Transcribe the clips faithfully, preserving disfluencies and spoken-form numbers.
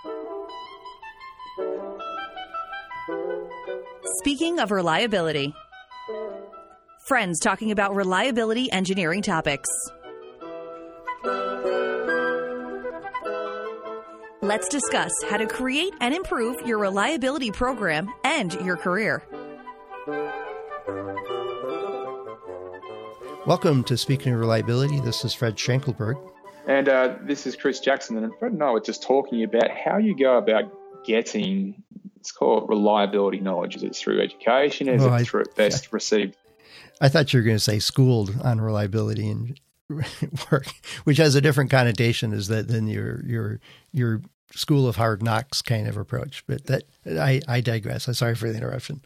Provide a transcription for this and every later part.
Speaking of reliability, friends talking about reliability engineering topics. Let's discuss how to create and improve your reliability program and your career. Welcome to Speaking of Reliability. This is Fred Schenkelberg. And uh, this is Chris Jackson. And Fred and I were just talking about how you go about getting, it's called reliability knowledge. Is it through education? Is well, it I, through best yeah. received? I thought you were going to say schooled on reliability and work, which has a different connotation is that than your your your school of hard knocks kind of approach. But that I, I digress. I'm sorry for the interruption.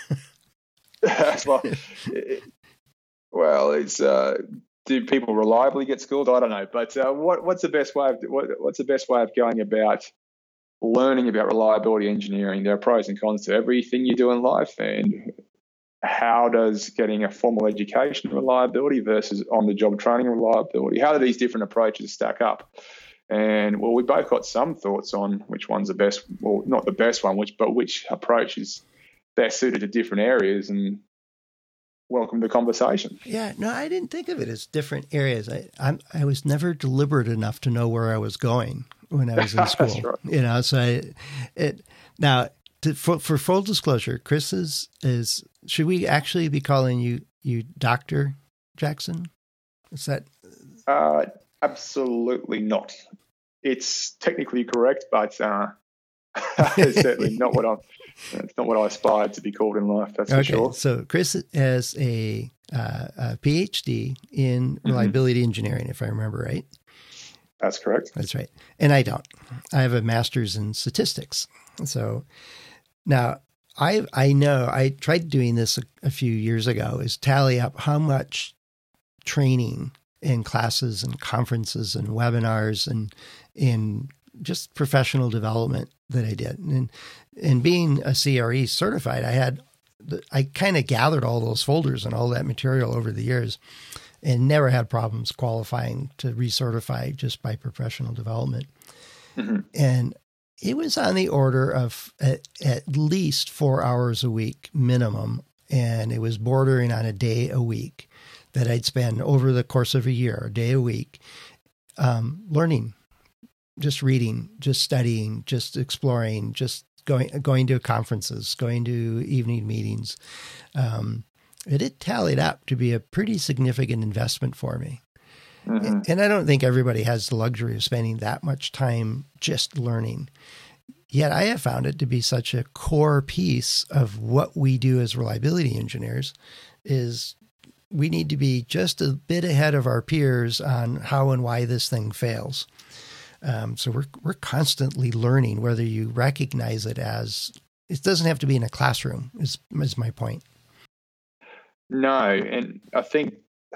well, it, well, it's uh, do people reliably get schooled? I don't know. But uh, what what's the best way of what, what's the best way of going about learning about reliability engineering? There are pros and cons to everything you do in life, and how does getting a formal education reliability versus on-the-job training reliability, how do these different approaches stack up? And, well, we both got some thoughts on which one's the best, well, not the best one, which but which approach is best suited to different areas, and welcome to the conversation. Yeah, no, I didn't think of it as different areas. I I'm, I was never deliberate enough to know where I was going when I was in school. That's right. You know, so I, it now to, for, for full disclosure, Chris is is should we actually be calling you you Doctor Jackson? Is that? Uh, absolutely not. It's technically correct, but uh, it's certainly not what I. It's not what I aspired to be called in life. That's okay, for sure. So Chris has a, uh, a PhD in reliability mm-hmm. engineering, if I remember right. That's correct. That's right. And I don't. I have a master's in statistics. So now I I know I tried doing this a, a few years ago is tally up how much training in classes and conferences and webinars and in just professional development that I did. And and being a C R E certified, I had I kind of gathered all those folders and all that material over the years and never had problems qualifying to recertify just by professional development. Mm-hmm. And it was on the order of at, at least four hours a week minimum. And it was bordering on a day a week that I'd spend over the course of a year, a day a week, um, learning, just reading, just studying, just exploring, just going going to conferences, going to evening meetings. Um, it had tallied up to be a pretty significant investment for me. Mm-hmm. And I don't think everybody has the luxury of spending that much time just learning. Yet I have found it to be such a core piece of what we do as reliability engineers is we need to be just a bit ahead of our peers on how and why this thing fails. Um, so we're we're constantly learning, whether you recognize it as, it doesn't have to be in a classroom, is, is my point. No, and I think,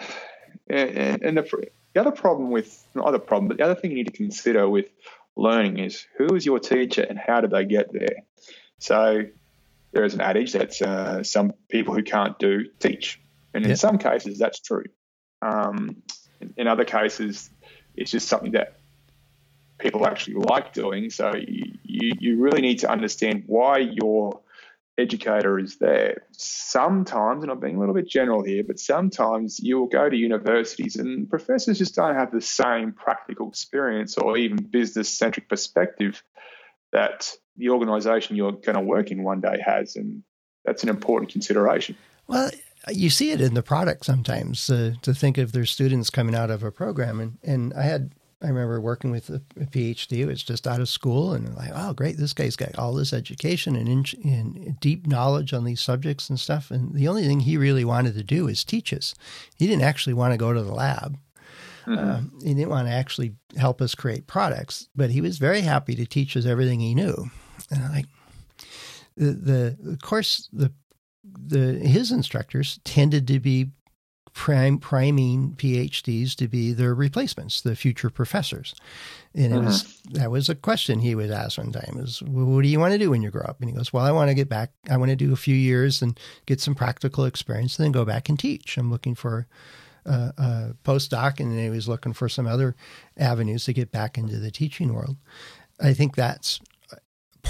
and, and the, the other problem with, not the problem, but the other thing you need to consider with learning is who is your teacher and how did they get there? So there is an adage that uh, some people who can't do teach. And in yep. some cases, that's true. Um, in, in other cases, it's just something that people actually like doing. So you, you, you really need to understand why your educator is there. Sometimes, and I'm being a little bit general here, but sometimes you will go to universities and professors just don't have the same practical experience or even business-centric perspective that the organisation you're going to work in one day has. And that's an important consideration. Well, you see it in the product sometimes uh, to think of their students coming out of a program. And, and I had, I remember working with a, a PhD who was just out of school and like, oh, great, this guy's got all this education and, in, and deep knowledge on these subjects and stuff. And the only thing he really wanted to do is teach us. He didn't actually want to go to the lab. Mm-hmm. Um, he didn't want to actually help us create products, but he was very happy to teach us everything he knew. And I'm like, the, the of course, the the his instructors tended to be prime, priming PhDs to be their replacements, the future professors. And it mm-hmm. was that was a question he was asked one time is, well, what do you want to do when you grow up? And he goes, well, I want to get back. I want to do a few years and get some practical experience and then go back and teach. I'm looking for a, a postdoc, and he was looking for some other avenues to get back into the teaching world. I think that's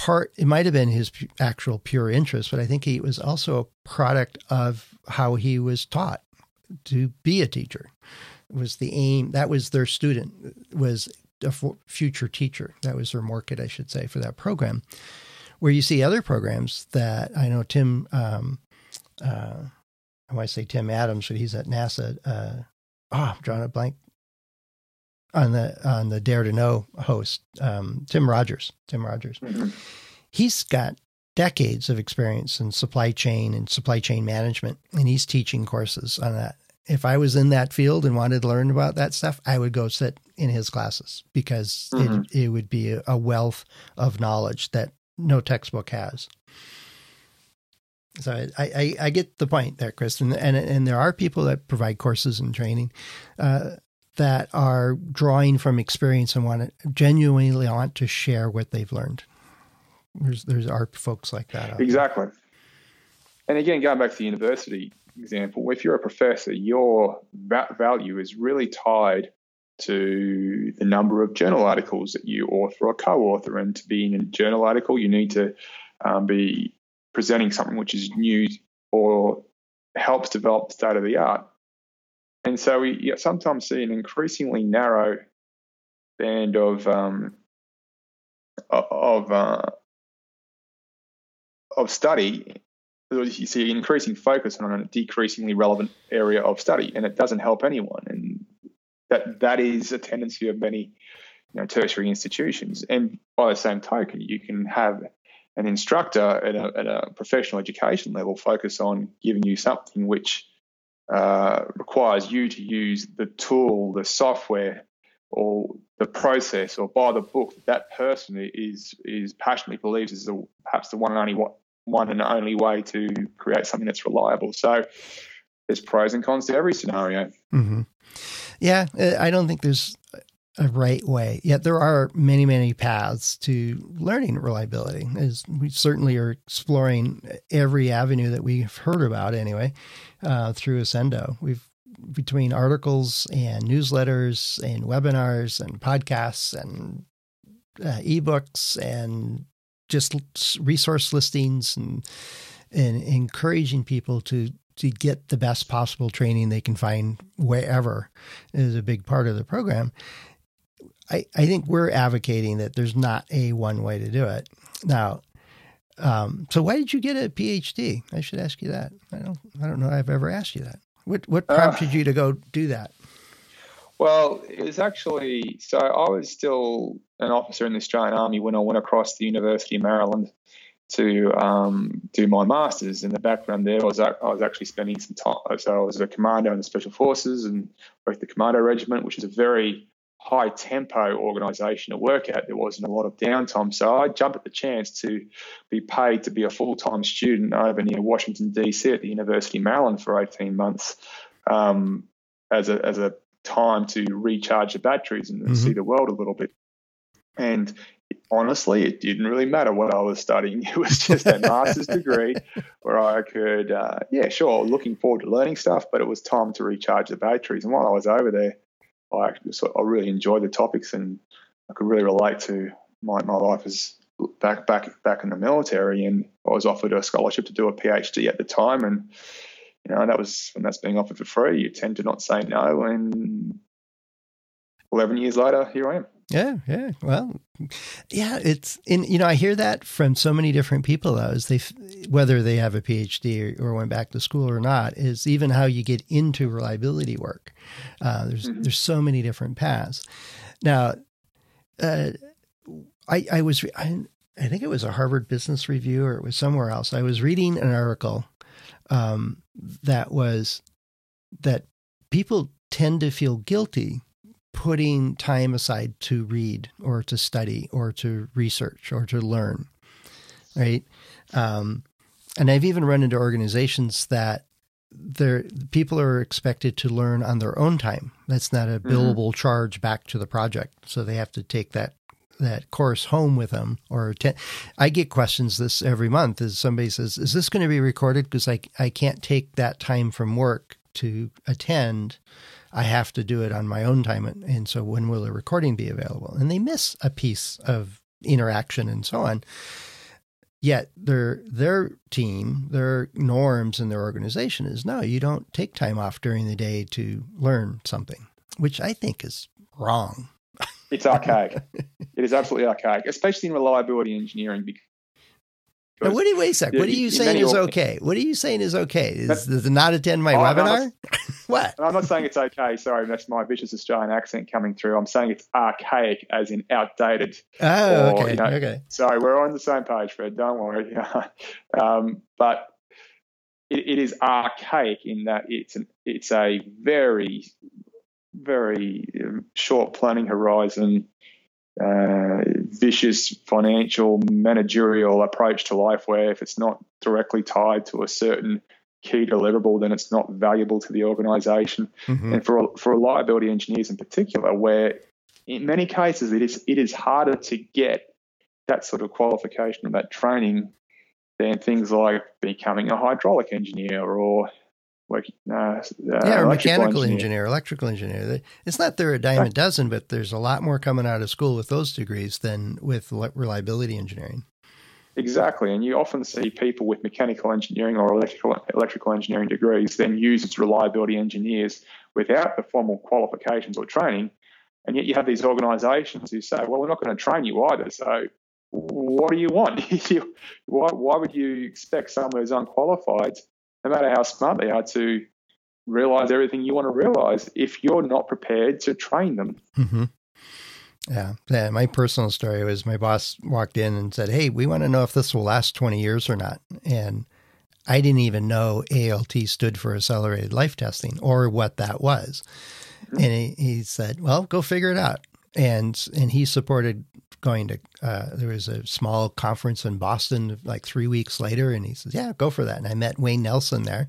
part, it might have been his actual pure interest, but I think he was also a product of how he was taught to be a teacher. It was the aim, that was their student, was a future teacher. That was their market, I should say, for that program. Where you see other programs that I know Tim, um, uh, I want to say Tim Adams, but he's at NASA. Uh, oh, I'm drawing a blank on the on the Dare to Know host, um, Tim Rogers. Tim Rogers. Mm-hmm. He's got decades of experience in supply chain and supply chain management, and he's teaching courses on that. If I was in that field and wanted to learn about that stuff, I would go sit in his classes because mm-hmm. it, it would be a wealth of knowledge that no textbook has. So I, I, I get the point there, Chris. And, and, and there are people that provide courses and training uh, that are drawing from experience and want to genuinely want to share what they've learned. There's, there's are folks like that. Exactly. And again, going back to the university example, if you're a professor, your va- value is really tied to the number of journal articles that you author or co-author. And to be in a journal article, you need to um, be presenting something which is new or helps develop the state of the art. And so we sometimes see an increasingly narrow band of um, of uh, of study. You see an increasing focus on a decreasingly relevant area of study, and it doesn't help anyone. And that that is a tendency of many, you know, tertiary institutions. And by the same token, you can have an instructor at a, at a professional education level focus on giving you something which uh, requires you to use the tool, the software, or the process, or buy the book that that person is is passionately believes is the, perhaps the one and only one and only way to create something that's reliable. So there's pros and cons to every scenario. Mm-hmm. Yeah, I don't think there's a right way. Yet there are many, many paths to learning reliability. As we certainly are exploring every avenue that we've heard about anyway, uh, through Ascendo. We've between articles and newsletters and webinars and podcasts and uh, ebooks and just resource listings and and encouraging people to to get the best possible training they can find wherever is a big part of the program. I, I think we're advocating that there's not a one way to do it. Now, um, so why did you get a PhD? I should ask you that. I don't I don't know if I've ever asked you that. What what prompted uh, you to go do that? Well, it was actually, so I was still an officer in the Australian Army when I went across the University of Maryland to um, do my master's. In the background there, I was I was actually spending some time. So I was a commando in the Special Forces and worked the Commando Regiment, which is a very high tempo organisation to work at. There wasn't a lot of downtime, so I jumped at the chance to be paid to be a full time student over near Washington D C at the University of Maryland for eighteen months, um, as a as a time to recharge the batteries and mm-hmm. see the world a little bit. And honestly, it didn't really matter what I was studying. It was just a master's degree where I could, uh, yeah, sure, looking forward to learning stuff, but it was time to recharge the batteries. And while I was over there, I actually I really enjoyed the topics, and I could really relate to my, my life as back back back in the military. And I was offered a scholarship to do a PhD at the time, and you know that was when that's being offered for free. You tend to not say no, and eleven years later, here I am. Yeah, yeah. Well, yeah, it's in, you know, I hear that from so many different people, though, is they, whether they have a PhD or, or went back to school or not, is even how you get into reliability work. Uh, there's, mm-hmm. there's so many different paths. Now, uh, I, I was, I, I think it was a Harvard Business Review or it was somewhere else. I was reading an article um, that was that people tend to feel guilty putting time aside to read or to study or to research or to learn, right? Um, and I've even run into organizations that they're, people are expected to learn on their own time. That's not a billable mm-hmm. charge back to the project. So they have to take that that course home with them. Or attend. I get questions this every month as somebody says, is this going to be recorded? Because I, I can't take that time from work to attend. I have to do it on my own time. And so when will the recording be available? And they miss a piece of interaction and so on. Yet their their team, their norms and their organization is, no, you don't take time off during the day to learn something, which I think is wrong. It's archaic. It is absolutely archaic, especially in reliability engineering. Now, what do you, wait a sec. What are you saying is okay? What are you saying is okay? Is to not attend my oh, webinar? No, what? I'm not saying it's okay. Sorry, that's my vicious Australian accent coming through. I'm saying it's archaic, as in outdated. Oh, or, okay. You know, okay. Sorry, we're on the same page, Fred. Don't worry. um, but it, it is archaic in that it's an, it's a very, very short planning horizon. Uh, vicious financial managerial approach to life, where if it's not directly tied to a certain key deliverable, then it's not valuable to the organization. Mm-hmm. And for for reliability engineers in particular, where in many cases it is it is harder to get that sort of qualification or that training than things like becoming a hydraulic engineer or like uh, yeah, or mechanical engineer. engineer, electrical engineer. It's not they're a dime a dozen, but there's a lot more coming out of school with those degrees than with reliability engineering. Exactly, and you often see people with mechanical engineering or electrical electrical engineering degrees then used as reliability engineers without the formal qualifications or training, and yet you have these organisations who say, "Well, we're not going to train you either." So, what do you want? why, why would you expect someone who's unqualified, no matter how smart they are, to realize everything you want to realize if you're not prepared to train them? Mm-hmm. Yeah. yeah. My personal story was my boss walked in and said, "Hey, we want to know if this will last twenty years or not." And I didn't even know A L T stood for accelerated life testing or what that was. Mm-hmm. And he, he said, "Well, go figure it out." And, and he supported going to, uh, there was a small conference in Boston like three weeks later. And he says, "Yeah, go for that." And I met Wayne Nelson there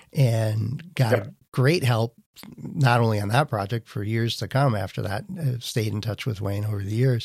and got yeah. great help, not only on that project for years to come after that. I've stayed in touch with Wayne over the years.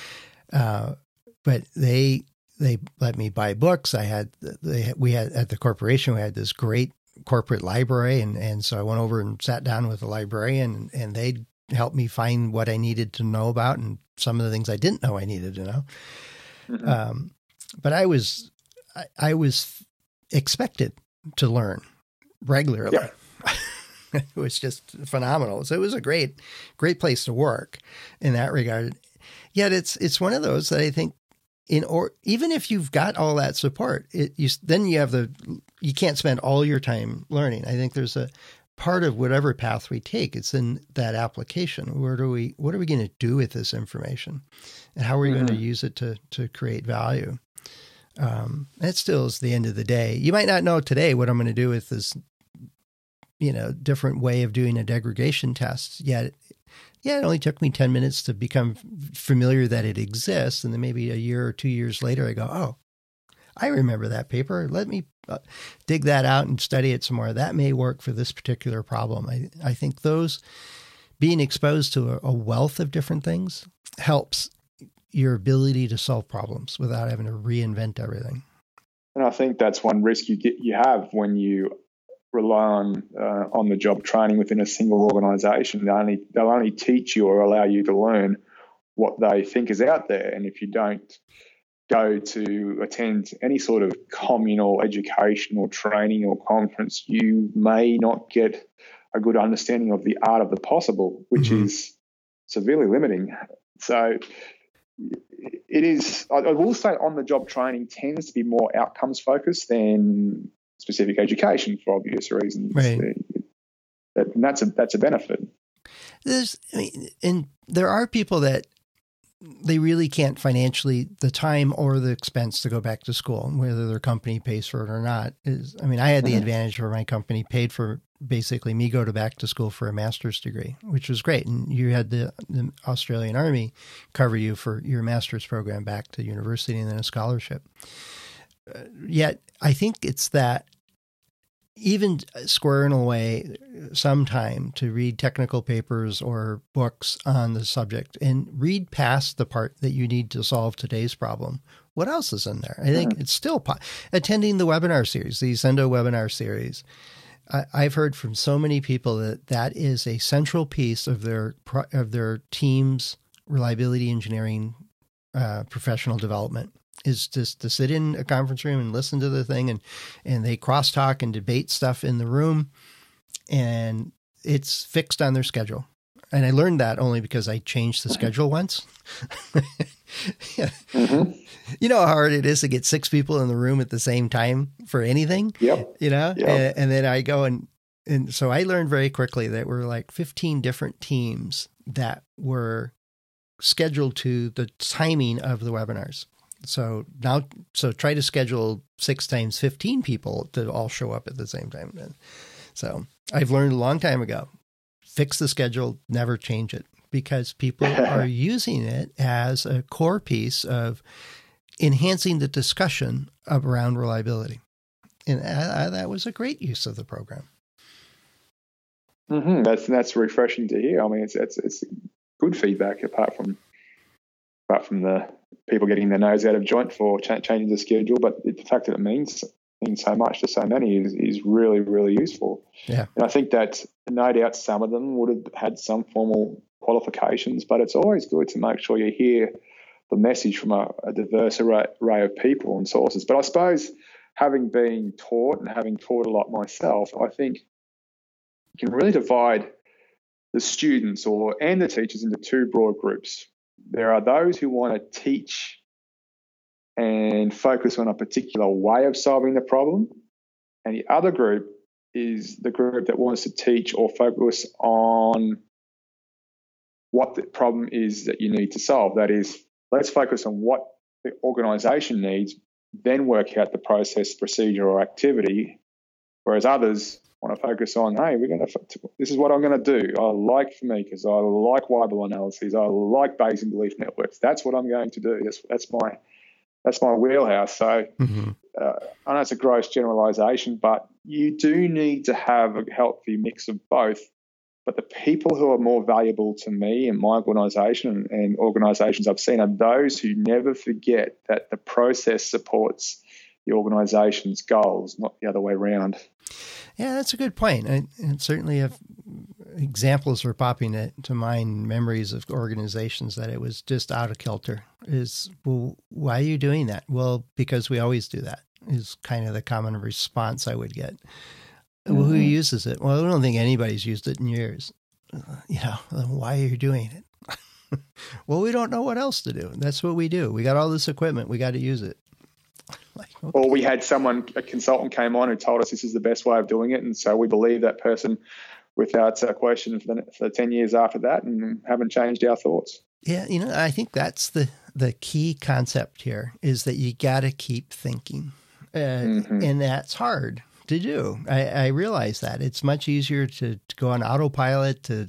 Uh, but they, they let me buy books. I had, they, we had at the corporation, we had this great corporate library. And, and so I went over and sat down with the librarian and, and they helped me find what I needed to know about and some of the things I didn't know I needed to know. Mm-hmm. Um, but I was, I, I was expected to learn regularly. Yeah. It was just phenomenal. So it was a great, great place to work in that regard. Yet it's, it's one of those that I think in, or even if you've got all that support, it, you, then you have the, you can't spend all your time learning. I think there's a part of whatever path we take, it's in that application. Where do we, what are we going to do with this information and how are we mm-hmm. going to use it to, to create value? Um, that still is the end of the day. You might not know today what I'm going to do with this, you know, different way of doing a degradation test. Yet, yeah, it only took me ten minutes to become familiar that it exists. And then maybe a year or two years later, I go, "Oh, I remember that paper. Let me uh, dig that out and study it some more. That may work for this particular problem." I, I think those being exposed to a, a wealth of different things helps your ability to solve problems without having to reinvent everything. And I think that's one risk you get, you have when you rely on uh, on the job training within a single organization. They only, they'll only teach you or allow you to learn what they think is out there. And if you don't go to attend any sort of communal educational training or conference, you may not get a good understanding of the art of the possible, which mm-hmm. is severely limiting. So it is, I will say on-the-job training tends to be more outcomes focused than specific education for obvious reasons. Right. And that's a, that's a benefit. There's, I mean, and there are people that they really can't financially, the time or the expense to go back to school, whether their company pays for it or not. Is, I mean, I had the mm-hmm. advantage where my company paid for basically me go to back to school for a master's degree, which was great. And you had the, the Australian Army cover you for your master's program back to university and then a scholarship. Uh, yet I think it's that even squaring away some time to read technical papers or books on the subject and read past the part that you need to solve today's problem. What else is in there? I think mm-hmm. it's still po- attending the webinar series, the Zendo webinar series. I, I've heard from so many people that that is a central piece of their of their team's reliability engineering uh, professional development. is just to sit in a conference room and listen to the thing, and, and they crosstalk and debate stuff in the room, and it's fixed on their schedule. And I learned that only because I changed the schedule once. Yeah. Mm-hmm. You know how hard it is to get six people in the room at the same time for anything? Yep. You know? Yep. And, and then I go and, and so I learned very quickly that we're like fifteen different teams that were scheduled to the timing of the webinars. So now, so try to schedule six times fifteen people to all show up at the same time. So I've learned a long time ago, fix the schedule, never change it, because people are using it as a core piece of enhancing the discussion around reliability. And I, I, that was a great use of the program. Mm-hmm. That's that's refreshing to hear. I mean, it's it's it's good feedback apart from apart from the people getting their nose out of joint for ch- changing the schedule, but the fact that it means means so much to so many is is really really useful. Yeah, and I think that no doubt some of them would have had some formal qualifications, but it's always good to make sure you hear the message from a, a diverse array, array of people and sources. But I suppose, having been taught and having taught a lot myself, I think you can really divide the students or and the teachers into two broad groups. There are those who want to teach and focus on a particular way of solving the problem, and the other group is the group that wants to teach or focus on what the problem is that you need to solve. That is, let's focus on what the organisation needs, then work out the process, procedure, or activity. Whereas others want to focus on, hey, we're going to. This is what I'm going to do. I like Famicas. I like Weibull analyses. I like Bayesian belief networks. That's what I'm going to do. That's that's my that's my wheelhouse. So mm-hmm. uh, I know it's a gross generalisation, but you do need to have a healthy mix of both. But the people who are more valuable to me and my organisation and organisations I've seen are those who never forget that the process supports the organisation's goals, not the other way around. Yeah, that's a good point. And, and certainly if examples are popping to mind, memories of organizations that it was just out of kilter. Is, well, why are you doing that? Well, because we always do that, is kind of the common response I would get. Well, who uses it? Well, I don't think anybody's used it in years. Uh, you know, why are you doing it? Well, we don't know what else to do. That's what we do. We got all this equipment. We got to use it. Like, okay. Or we had someone, a consultant came on who told us this is the best way of doing it. And so we believe that person without a question for, the, for ten years after that and haven't changed our thoughts. Yeah, you know, I think that's the, the key concept here is that you got to keep thinking. Uh, mm-hmm. And that's hard to do. I, I realize that. It's much easier to, to go on autopilot. To,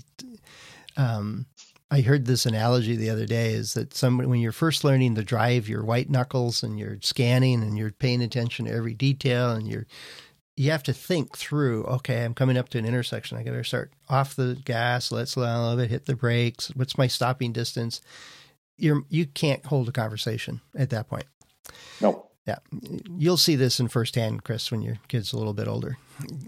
um, I heard this analogy the other day is that somebody, when you're first learning to drive your white knuckles and you're scanning and you're paying attention to every detail and you're, you have to think through, okay, I'm coming up to an intersection. I got to start off the gas. Let's slow down a little bit, hit the brakes. What's my stopping distance? You're, you can't hold a conversation at that point. No. Yeah. You'll see this in firsthand, Chris, when your kid's a little bit older.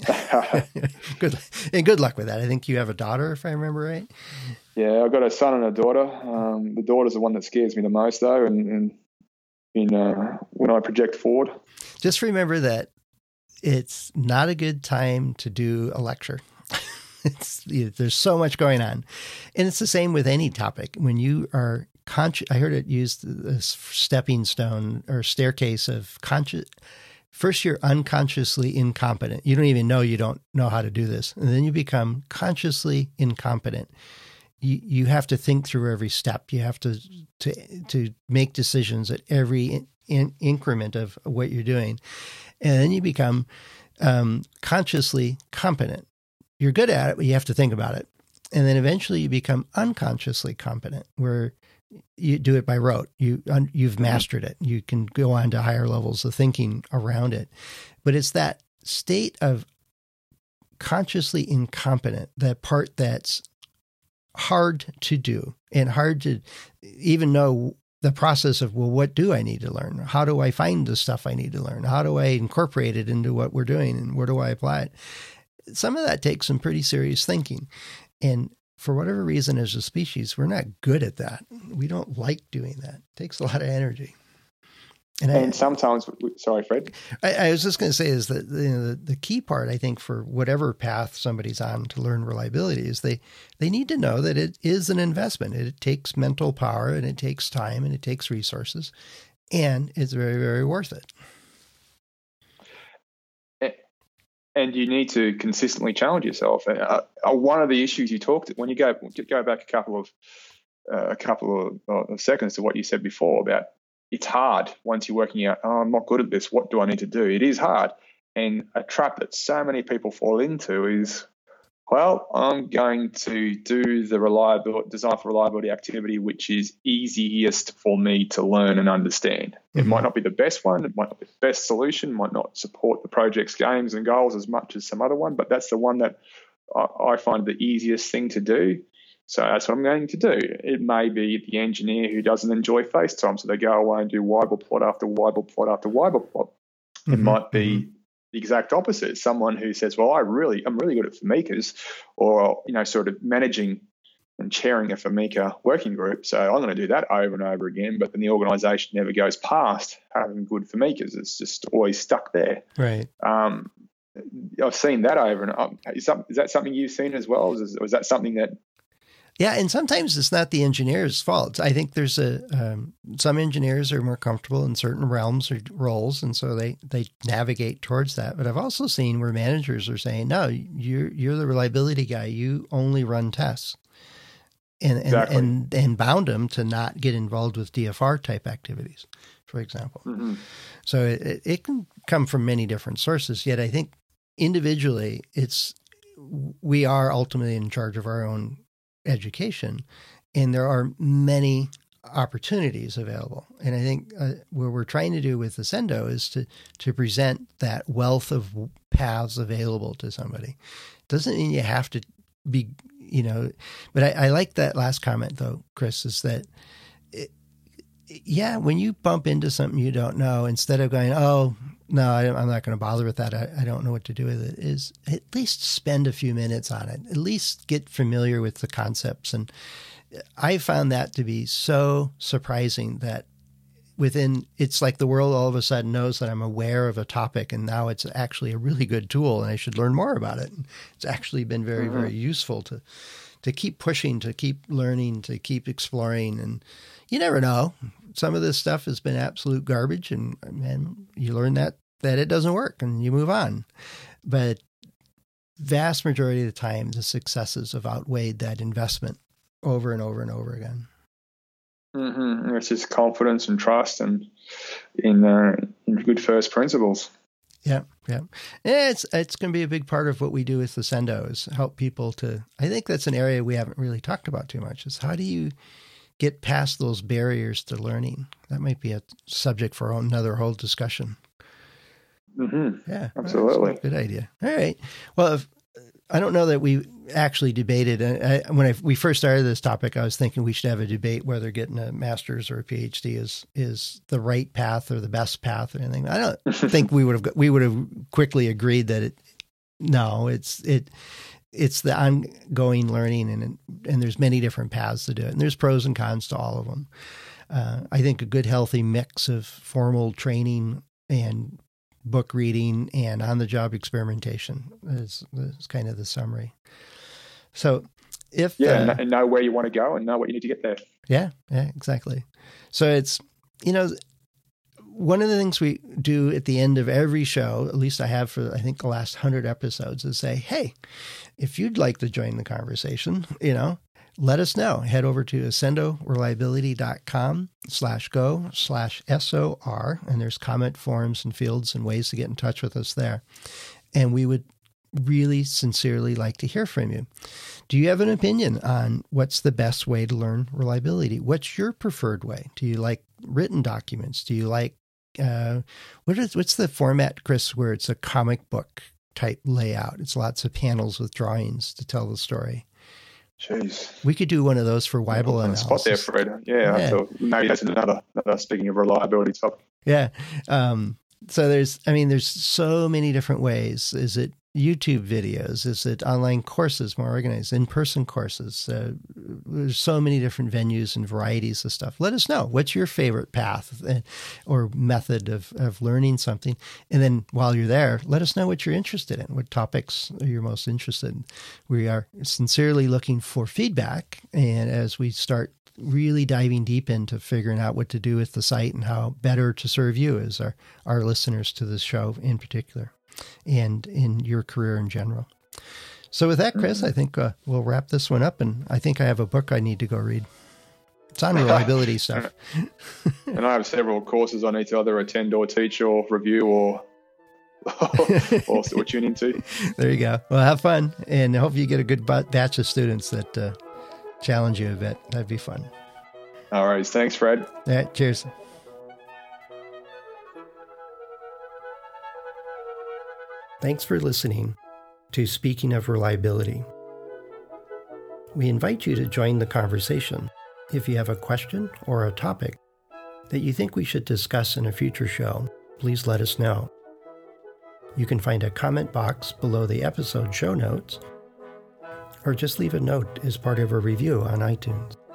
Good. And good luck with that. I think you have a daughter, if I remember right. Yeah, I've got a son and a daughter. Um, the daughter's the one that scares me the most, though, and, and in uh, when I project forward. Just remember that it's not a good time to do a lecture. It's, there's so much going on. And it's the same with any topic. When you are conscious, I heard it used as stepping stone or staircase of conscious. First, you're unconsciously incompetent. You don't even know you don't know how to do this. And then you become consciously incompetent. You you have to think through every step. You have to to to make decisions at every in, in, increment of what you're doing. And then you become um, consciously competent. You're good at it, but you have to think about it. And then eventually you become unconsciously competent, where you do it by rote. You, you've mastered it. You can go on to higher levels of thinking around it. But it's that state of consciously incompetent, that part that's hard to do and hard to even know the process of, well, what do I need to learn? How do I find the stuff I need to learn? How do I incorporate it into what we're doing and where do I apply it? Some of that takes some pretty serious thinking. And for whatever reason, as a species, we're not good at that. We don't like doing that. It takes a lot of energy. And, and I, sometimes, sorry, Fred. I, I was just going to say is that you know, the, the key part, I think, for whatever path somebody's on to learn reliability is they, they need to know that it is an investment. It, it takes mental power and it takes time and it takes resources, and it's very, very worth it. And you need to consistently challenge yourself. And uh, one of the issues you talked when you go go back a couple of uh, a couple of, of seconds to what you said before about it's hard once you're working out, oh, I'm not good at this. What do I need to do? It is hard. And a trap that so many people fall into is, well, I'm going to do the reliability, design for reliability activity, which is easiest for me to learn and understand. Mm-hmm. It might not be the best one. It might not be the best solution, might not support the project's aims and goals as much as some other one, but that's the one that I, I find the easiest thing to do. So that's what I'm going to do. It may be the engineer who doesn't enjoy FaceTime, so they go away and do Weibull plot after Weibull plot after Weibull plot. Mm-hmm. It might be mm-hmm. the exact opposite. Someone who says, well, I really, I'm really good at Famicas, or, you know, sort of managing and chairing a Famica working group. So I'm going to do that over and over again, but then the organization never goes past having good Famicas. It's just always stuck there. Right. Um, I've seen that over and over. Is that, is that something you've seen as well? Is, is that something that, yeah, and sometimes it's not the engineer's fault. I think there's a um, some engineers are more comfortable in certain realms or roles, and so they, they navigate towards that. But I've also seen where managers are saying, "No, you're you're the reliability guy. You only run tests," and exactly. and, and and bound them to not get involved with D F R type activities, for example. Mm-hmm. So it, it can come from many different sources. Yet I think individually, it's we are ultimately in charge of our own education, and there are many opportunities available. And I think uh, what we're trying to do with Ascendo is to to present that wealth of paths available to somebody. Doesn't mean you have to be, you know, but I, I like that last comment though, Chris, is that it, yeah, when you bump into something you don't know, instead of going, oh, no, I, I'm not going to bother with that, I, I don't know what to do with it, is at least spend a few minutes on it. At least get familiar with the concepts. And I found that to be so surprising that within, it's like the world all of a sudden knows that I'm aware of a topic, and now it's actually a really good tool and I should learn more about it. It's actually been very, mm-hmm. very useful to to keep pushing, to keep learning, to keep exploring. And you never know. Some of this stuff has been absolute garbage, and, and you learn that, that it doesn't work and you move on. But vast majority of the time, the successes have outweighed that investment over and over and over again. Mm-hmm. It's just confidence and trust and in, uh, in good first principles. Yeah, yeah. And it's it's going to be a big part of what we do with Ascendo is help people to, I think that's an area we haven't really talked about too much, is how do you get past those barriers to learning? That might be a subject for another whole discussion. Mm-hmm. Yeah, absolutely. Good idea. All right. Well, if, I don't know that we actually debated. I, when I, we first started this topic, I was thinking we should have a debate whether getting a master's or a PhD is is the right path or the best path or anything. I don't think we would have we would have quickly agreed that it. No, it's it. It's the ongoing learning, and and there's many different paths to do it, and there's pros and cons to all of them. Uh, I think a good, healthy mix of formal training and book reading and on-the-job experimentation is, is kind of the summary. So if... Yeah, uh, and know where you want to go and know what you need to get there. Yeah, yeah, exactly. So it's, you know, one of the things we do at the end of every show, at least I have for, I think, the last hundred episodes, is say, hey, if you'd like to join the conversation, you know, let us know. Head over to ascendoreliability.com slash go slash SOR, and there's comment forms and fields and ways to get in touch with us there. And we would really sincerely like to hear from you. Do you have an opinion on what's the best way to learn reliability? What's your preferred way? Do you like written documents? Do you like, uh, what is, what's the format, Chris, where it's a comic book type layout? It's lots of panels with drawings to tell the story. Jeez. We could do one of those for Weibull analysis. Spot there, Fred. Yeah, yeah. So maybe that's another, another, speaking of reliability topic. Yeah. Um, so there's, I mean, there's so many different ways. Is it, YouTube videos? Is it online courses, more organized, in-person courses? Uh, there's so many different venues and varieties of stuff. Let us know. What's your favorite path or method of, of learning something? And then while you're there, let us know what you're interested in, what topics you're most interested in. We are sincerely looking for feedback. And as we start really diving deep into figuring out what to do with the site and how better to serve you as our, our listeners to this show in particular and in your career in general. So with that, Chris, I think uh, we'll wrap this one up. And I think I have a book I need to go read. It's on reliability stuff. And I have several courses I need to either attend or teach or review or, or, or tune into. There you go. Well, have fun. And I hope you get a good batch of students that uh, challenge you a bit. That'd be fun. All right. Thanks, Fred. All right. Cheers. Thanks for listening to Speaking of Reliability. We invite you to join the conversation. If you have a question or a topic that you think we should discuss in a future show, please let us know. You can find a comment box below the episode show notes, or just leave a note as part of a review on iTunes.